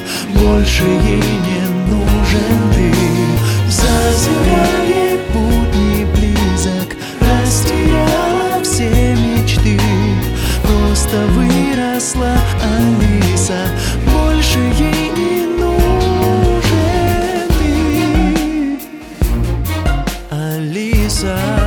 больше ей не нужен ты. Зазеряет путь не близок, растеряла все мечты. Просто выросла Алиса, больше ей не нужен ты. Алиса.